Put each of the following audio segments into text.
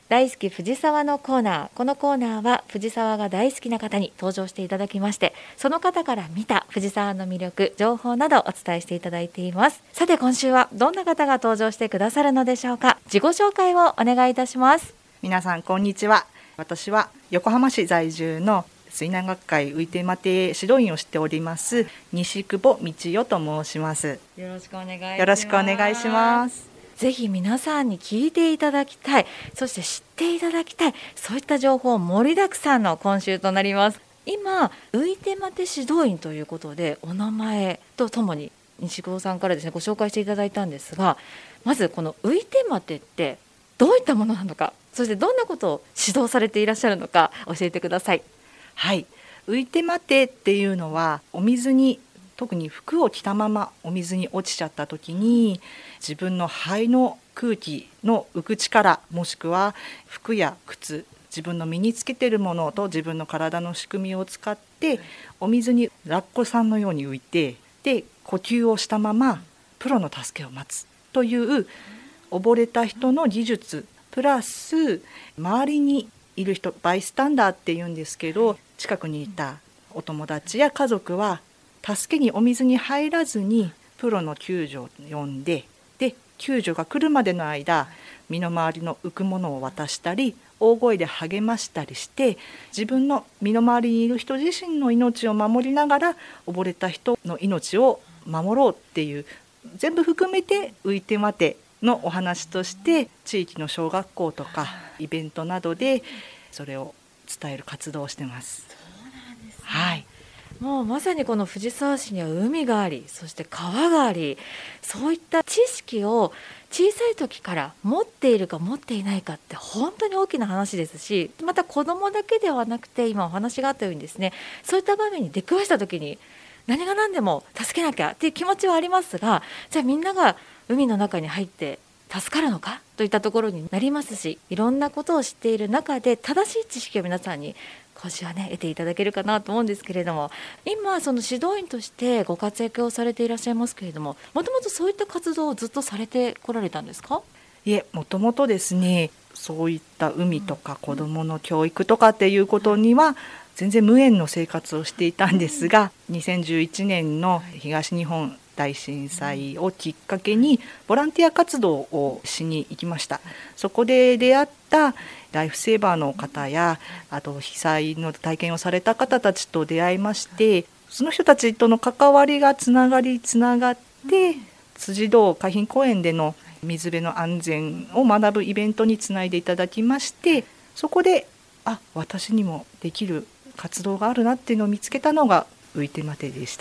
大好き藤沢のコーナー。このコーナーは藤沢が大好きな方に登場していただきまして、その方から見た藤沢の魅力、情報などお伝えしていただいています。さて今週はどんな方が登場してくださるのでしょうか。自己紹介をお願いいたします。 皆さんこんにちは。私は横浜市在住の水難学会浮いて待て指導員をしております西久保道代と申します。 よろしくお願いします。 よろしくお願いします。 ぜひ皆さんに聞いていただきたい、そして知っていただきたい、そういった情報盛りだくさんの今週となります。今浮いて待て指導員ということでお名前とともに西久保さんからですねご紹介していただいたんですが、まずこの浮いて待てってどういったものなのか、そしてどんなことを指導されていらっしゃるのか教えてください。 はい、浮いて待てっていうのはお水に、特に服を着たままお水に落ちちゃった時に自分の肺の空気の浮く力、もしくは服や靴、自分の身につけているものと自分の体の仕組みを使ってお水にラッコさんのように浮いて、で呼吸をしたままプロの助けを待つという溺れた人の技術プラス周りにいる人、バイスタンダーっていうんですけど、近くにいたお友達や家族は助けにお水に入らずにプロの救助を呼んで、で救助が来るまでの間身の回りの浮くものを渡したり大声で励ましたりして、自分の身の回りにいる人自身の命を守りながら溺れた人の命を守ろうっていう、全部含めて浮いて待てのお話として地域の小学校とかイベントなどでそれを伝える活動をしてます。 そうなんですね。 はい、 もうまさにこの藤沢市には海があり、そして川があり、そういった知識を小さい時から持っているか持っていないかって本当に大きな話ですし、また子どもだけではなくて今お話があったようにですね、そういった場面に出くわした時に何が何でも助けなきゃっていう気持ちはありますが、じゃあみんなが海の中に入って助かるのかといったところになりますし、いろんなことを知っている中で正しい知識を皆さんに今週はね得ていただけるかなと思うんですけれども、今その指導員としてご活躍をされていらっしゃいますけれども、もともとそういった活動をずっとされてこられたんですか？ いえ、もともとですね、そういった海とか子どもの教育とかっていうことには全然無縁の生活をしていたんですが、2011年の東日本大震災をきっかけにボランティア活動をしに行きました。そこで出会ったライフセーバーの方や、あと被災の体験をされた方たちと出会いまして、その人たちとの関わりがつながって辻堂海浜公園での水辺の安全を学ぶイベントにつないでいただきまして、そこで私にもできる活動があるなっていうのを見つけたのが浮いて待てでした。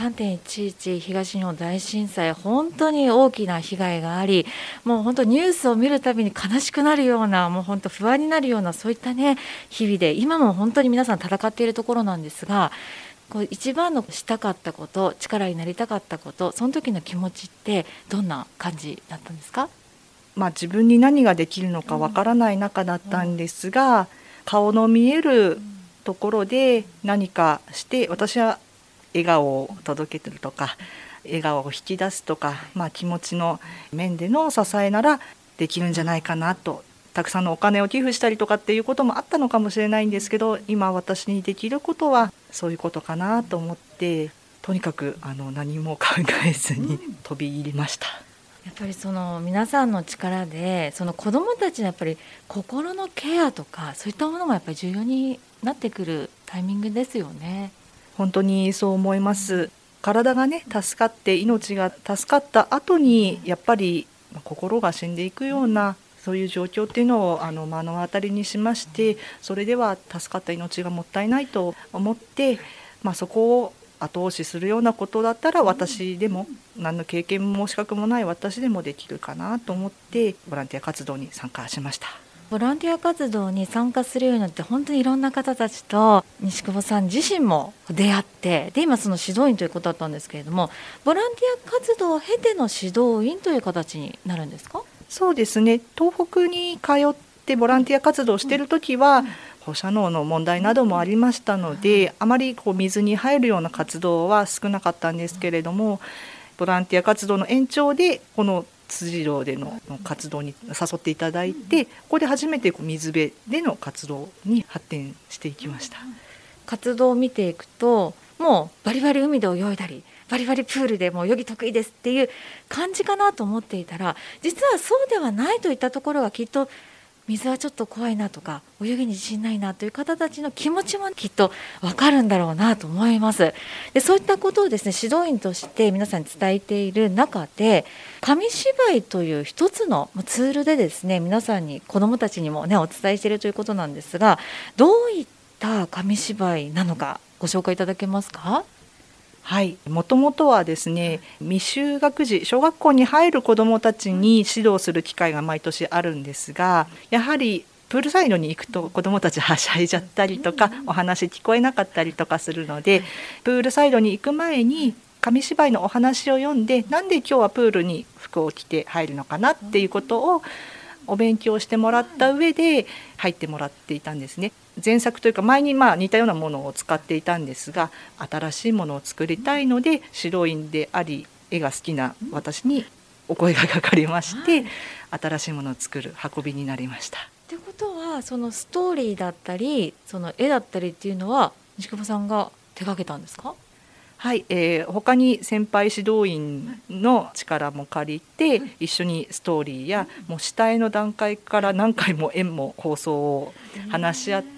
3.11 東日本大震災、本当に大きな被害があり、もう本当ニュースを見るたびに悲しくなるような、もう本当不安になるような、そういったね日々で今も本当に皆さん戦っているところなんですが、こう一番のしたかったこと、力になりたかったこと、その時の気持ちってどんな感じだったんですか？ 自分に何ができるのかわからない中だったんですが、顔の見えるところで何かして、私は笑顔を届けてるとか笑顔を引き出すとか、気持ちの面での支えならできるんじゃないかなと。たくさんのお金を寄付したりとかっていうこともあったのかもしれないんですけど、今私にできることはそういうことかなと思って、とにかく何も考えずに飛び入りました。 やっぱりその皆さんの力で、その子どもたちのやっぱり心のケアとかそういったものもやっぱり重要になってくるタイミングですよね。 本当にそう思います。体がね助かって命が助かった後にやっぱり心が死んでいくようなそういう状況っていうのを目の当たりにしまして、それでは助かった命がもったいないと思って、そこを後押しするようなことだったら私でも、何の経験も資格もない私でもできるかなと思ってボランティア活動に参加しました。 ボランティア活動に参加するようになって本当にいろんな方たちと西久保さん自身も出会って、で今その指導員ということだったんですけれども、ボランティア活動を経ての指導員という形になるんですか？ そうですね、東北に通ってボランティア活動をしているときは、放射能の問題などもありましたので、あまり水に入るような活動は少なかったんですけれども、ボランティア活動の延長でこの辻堂での活動に誘っていただいて、ここで初めて水辺での活動に発展していきました。 活動を見ていくと、もうバリバリ海で泳いだりバリバリプールでもう泳ぎ得意ですっていう感じかなと思っていたら、実はそうではないといったところがきっと、水はちょっと怖いなとか泳ぎに自信ないなという方たちの気持ちもきっと分かるんだろうなと思います。でそういったことをですね、指導員として皆さんに伝えている中で、紙芝居という一つのツールでですね、皆さんに、子どもたちにもねお伝えしているということなんですが、どういった紙芝居なのかご紹介いただけますか？ はい、もともとはですね、未就学児、小学校に入る子どもたちに指導する機会が毎年あるんですが、やはりプールサイドに行くと子どもたちはしゃいじゃったりとか、お話聞こえなかったりとかするので、プールサイドに行く前に紙芝居のお話を読んで、なんで今日はプールに服を着て入るのかなっていうことをお勉強してもらった上で入ってもらっていたんですね。前作というか前に似たようなものを使っていたんですが、新しいものを作りたいので、指導員であり絵が好きな私にお声がかかりまして、新しいものを作る運びになりました。 ということは、そのストーリーだったりその絵だったりっていうのは西久保さんが手掛けたんですか？ はい、他に先輩指導員の力も借りて、一緒にストーリーやもう下絵の段階から何回も絵も構想を話し合って、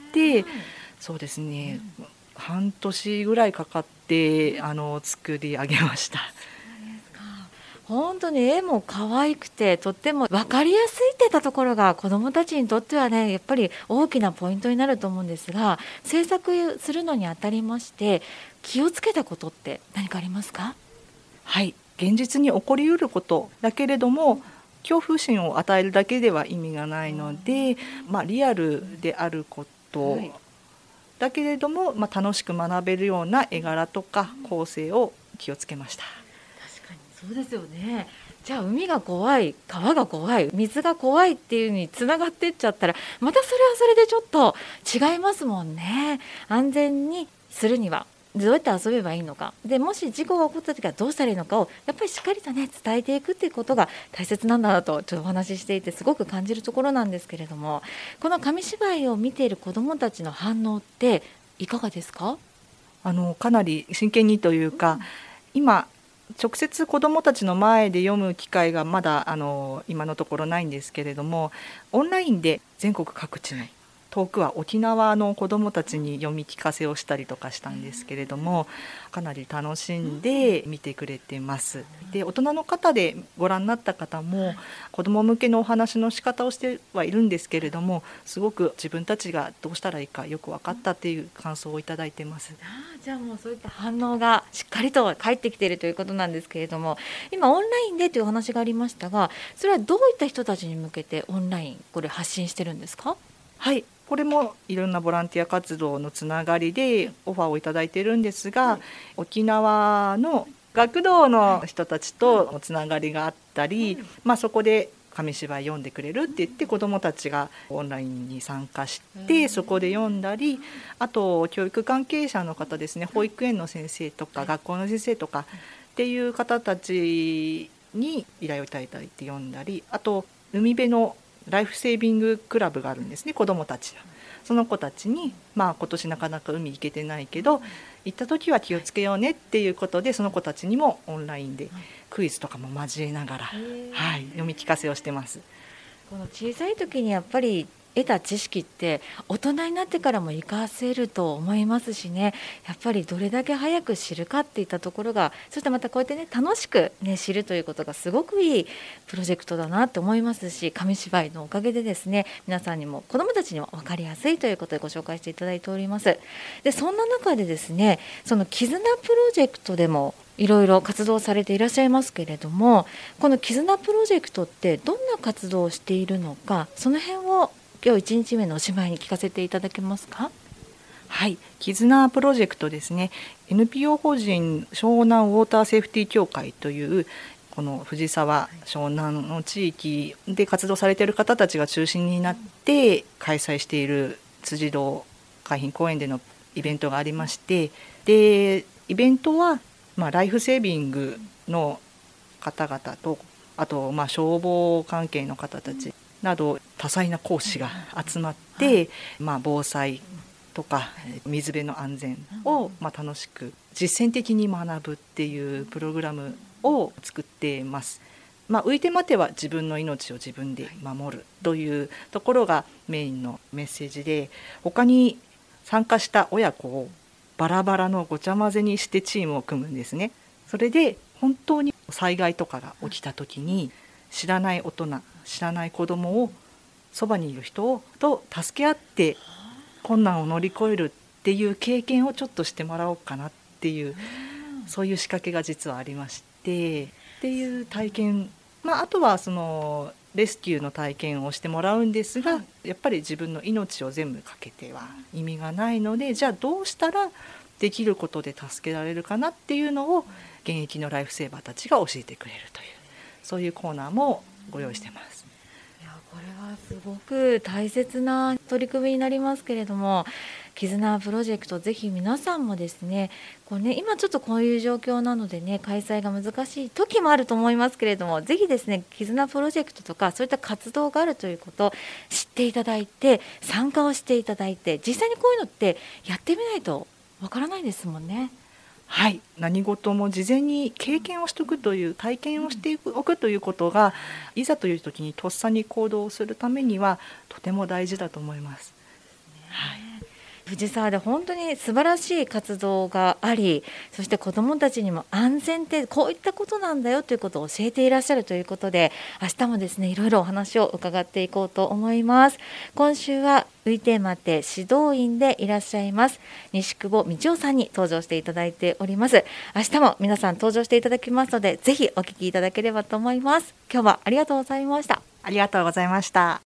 そうですね、半年ぐらいかかって作り上げました。 本当に絵も可愛くてとっても分かりやすいっていったところが子どもたちにとってはね、やっぱり大きなポイントになると思うんですが、制作するのにあたりまして気をつけたことって何かありますか？ はい、現実に起こりうることだけれども、恐怖心を与えるだけでは意味がないので、リアルであることだけれども、楽しく学べるような絵柄とか構成を気をつけました。 確かにそうですよね。じゃあ海が怖い、川が怖い、水が怖いっていうにつながっていっちゃったら、またそれはそれでちょっと違いますもんね。安全にするにはどうやって遊べばいいのかで、もし事故が起こった時はどうしたらいいのかをやっぱりしっかりとね伝えていくっていうことが大切なんだなとちょっとお話ししていてすごく感じるところなんですけれども、この紙芝居を見ている子どもたちの反応っていかがですか？ かなり真剣にというか、今直接子どもたちの前で読む機会がまだ今のところないんですけれども、オンラインで全国各地の、遠くは沖縄の子どもたちに読み聞かせをしたりとかしたんですけれども、かなり楽しんで見てくれてます。で、大人の方でご覧になった方も子ども向けのお話の仕方をしてはいるんですけれども、すごく自分たちがどうしたらいいかよく分かったっていう感想をいただいてます。 じゃあもうそういった反応がしっかりと返ってきているということなんですけれども、今オンラインでというお話がありましたが、それはどういった人たちに向けてオンラインこれ発信してるんですか？ はい、これもいろんなボランティア活動のつながりでオファーをいただいているんですが、沖縄の学童の人たちとつながりがあったり、そこで紙芝居読んでくれるって言って子どもたちがオンラインに参加してそこで読んだり、あと教育関係者の方ですね、保育園の先生とか学校の先生とかっていう方たちに依頼をいただいて読んだり、あと海辺のライフセービングクラブがあるんですね、子どもたちの。その子たちに、今年なかなか海行けてないけど行った時は気をつけようねっていうことで、その子たちにもオンラインでクイズとかも交えながら、読み聞かせをしてます。 この小さい時にやっぱり得た知識って大人になってからも活かせると思いますしね、やっぱりどれだけ早く知るかっていったところが、そしてまたこうやってね楽しくね知るということがすごくいいプロジェクトだなって思いますし、紙芝居のおかげでですね、皆さんにも子どもたちにも分かりやすいということでご紹介していただいております。でそんな中でですね、その絆プロジェクトでもいろいろ活動されていらっしゃいますけれども、この絆プロジェクトってどんな活動をしているのか、その辺を今日1日目のおしまいに聞かせていただけますか？ はい、絆プロジェクトですね、 NPO 法人湘南ウォーターセーフティー協会というこの藤沢湘南の地域で活動されている方たちが中心になって開催している辻堂海浜公園でのイベントがありまして、でイベントはライフセービングの方々とあと消防関係の方たちなど多彩な講師が集まって、防災とか水辺の安全を楽しく実践的に学ぶっていうプログラムを作っています。浮いて待ては自分の命を自分で守るというところがメインのメッセージで、他に参加した親子をバラバラのごちゃ混ぜにしてチームを組むんですね。それで本当に災害とかが起きた時に知らない大人、知らない子供をそばにいる人と助け合って困難を乗り越えるっていう経験をちょっとしてもらおうかなっていう、そういう仕掛けが実はありましてっていう体験、あとはそのレスキューの体験をしてもらうんですが、やっぱり自分の命を全部かけては意味がないので、じゃあどうしたらできることで助けられるかなっていうのを現役のライフセーバーたちが教えてくれるという、そういうコーナーもご用意してます。 これはすごく大切な取り組みになりますけれども、絆プロジェクト、ぜひ皆さんもですね、今ちょっとこういう状況なのでね、開催が難しい時もあると思いますけれども、ぜひですね、絆プロジェクトとかそういった活動があるということを知っていただいて、参加をしていただいて、実際にこういうのってやってみないとわからないですもんね。 はい、何事も事前に経験をしておくという、体験をしておくということが、いざという時にとっさに行動するためにはとても大事だと思います。 藤沢で本当に素晴らしい活動があり、そして子どもたちにも安全ってこういったことなんだよということを教えていらっしゃるということで、明日もですね、いろいろお話を伺っていこうと思います。今週は浮いて待て指導員でいらっしゃいます西久保道夫さんに登場していただいております。明日も皆さん登場していただきますので、ぜひお聞きいただければと思います。今日はありがとうございました。 ありがとうございました。